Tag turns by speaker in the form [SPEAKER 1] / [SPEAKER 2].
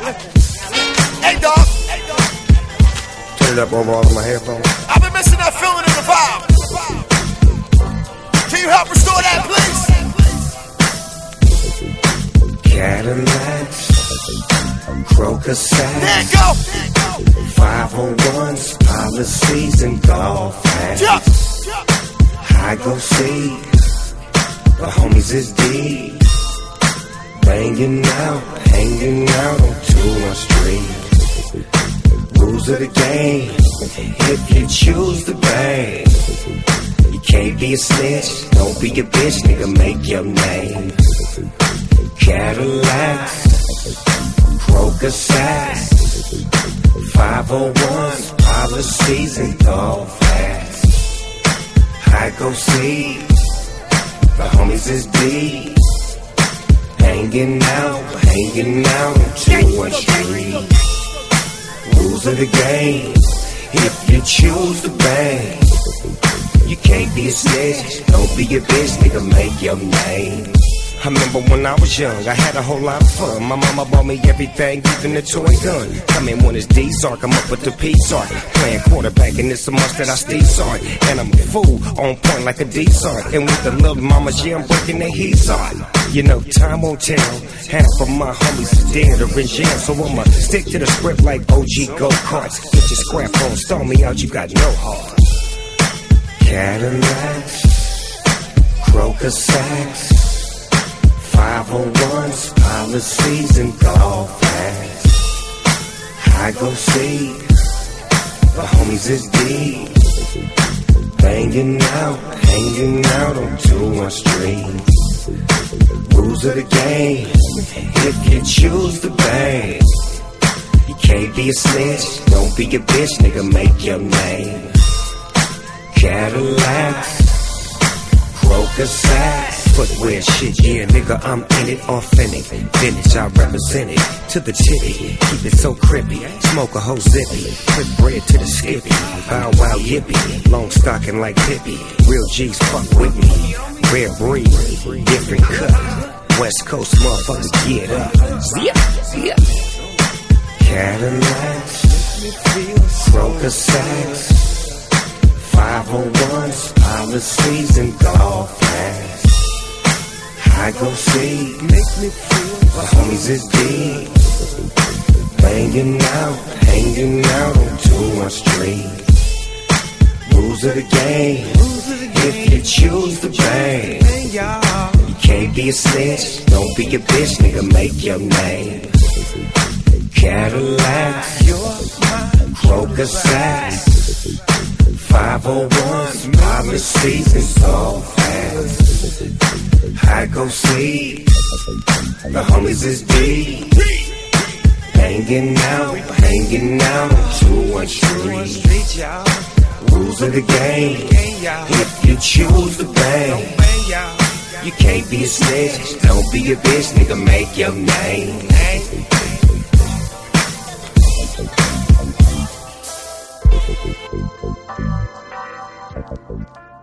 [SPEAKER 1] Hey, dog.
[SPEAKER 2] Turn it up over all of my headphones.
[SPEAKER 1] I've been missing that feeling in the vibe. Can you help restore that, please?
[SPEAKER 2] Cadillacs, Croker sacks,
[SPEAKER 1] There you go.
[SPEAKER 2] 501s, policies, and golf hats. I go see the homies is deep, hanging out on 2-1 Street. Rules of the game, if you choose to bang, you can't be a snitch, don't be a bitch, nigga, make your name. Cadillacs, Croker sacks, 501s, policies, and golf hats. I go see the homies is deep, hanging out on 2-1 Street. Rules of the game, if you choose to bang, you can't be a snitch, don't be a bitch, nigga, make your name. I remember when I was young, I had a whole lot of fun. My mama bought me everything, even a toy gun. Come in when it's D-Sark, I'm up with the P-Sark. Playing quarterback, and it's a must that I stay Sark. And I'm a fool, on point like a D-Sark. And with the little mamas, yeah, I'm breaking their heat on. You know, time won't tell. Half of my homies is dead or in jail, so I'ma stick to the script like OG go-karts. Get your scrap on, stall me out, you got no heart. Cadillacs, Croker sacks, 501s, policies, and golf hats. I go see the homies is deep, hanging out on 2-1 Street. Rules of the game, if you choose to bang, you can't be a snitch, don't be a bitch, nigga, make your name. Cadillacs, Croker sacks, footwear shit, yeah, nigga, I'm in it, authentic. Vintage, I represent it, to the titty, keep it so crippy. Smoke a whole zippy, put bread to the skippy. Bow wow yippee, long stocking like hippie. Real G's fuck with me, rare breed, different cut. West Coast motherfuckers, get up. Cadillacs, Croker sacks, 501s, policies, and golf hats. I go see, make me feel the homies is deep, hanging out on 2-1 Street. Rules of the game, if you choose to bang, you can't be a snitch, don't be a bitch, nigga, make your name. Cadillacs, Croker sacks, 501s, policies, and golf hats. I go see the homies is deep, hanging out on 2-1 Street. Rules of the game, if you choose to bang, you can't be a snitch, don't be a bitch, nigga, make your name.